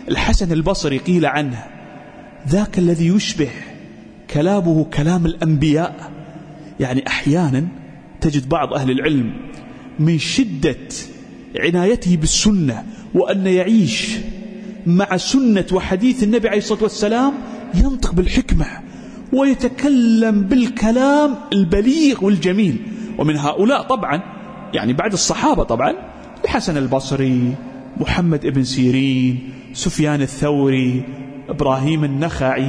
الحسن البصري قيل عنه ذاك الذي يشبه كلامه كلام الأنبياء. يعني أحيانا تجد بعض أهل العلم من شدة عنايته بالسنة وأن يعيش مع سنة وحديث النبي عليه الصلاة والسلام ينطق بالحكمة ويتكلم بالكلام البليغ والجميل. ومن هؤلاء طبعا يعني بعد الصحابة طبعا الحسن البصري، محمد ابن سيرين، سفيان الثوري، إبراهيم النخعي،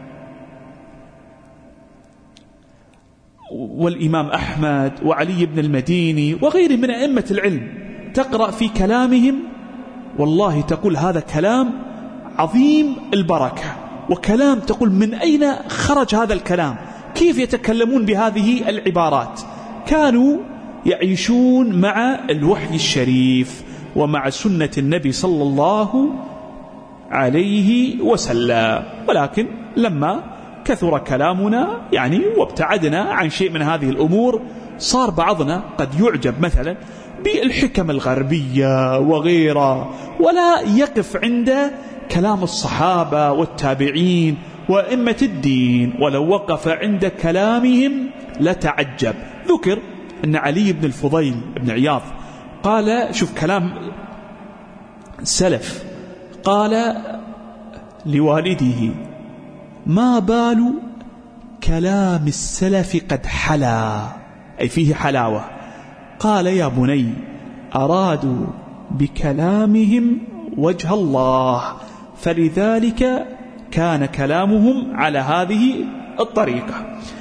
والإمام أحمد، وعلي بن المديني وغيره من أئمة العلم. تقرأ في كلامهم والله تقول هذا كلام عظيم البركة، وكلام تقول من أين خرج هذا الكلام، كيف يتكلمون بهذه العبارات. كانوا يعيشون مع الوحي الشريف ومع سنة النبي صلى الله عليه وسلم. ولكن لما كثر كلامنا يعني وابتعدنا عن شيء من هذه الأمور صار بعضنا قد يعجب مثلا بالحكم الغربية وغيرها ولا يقف عند كلام الصحابة والتابعين وأئمة الدين، ولو وقف عند كلامهم لتعجب. ذكر أن علي بن الفضيل بن عياض قال، شوف كلام سلف، قال لوالده ما بال كلام السلف قد حلا، أي فيه حلاوة. قال يا بني أرادوا بكلامهم وجه الله، فلذلك كان كلامهم على هذه الطريقة.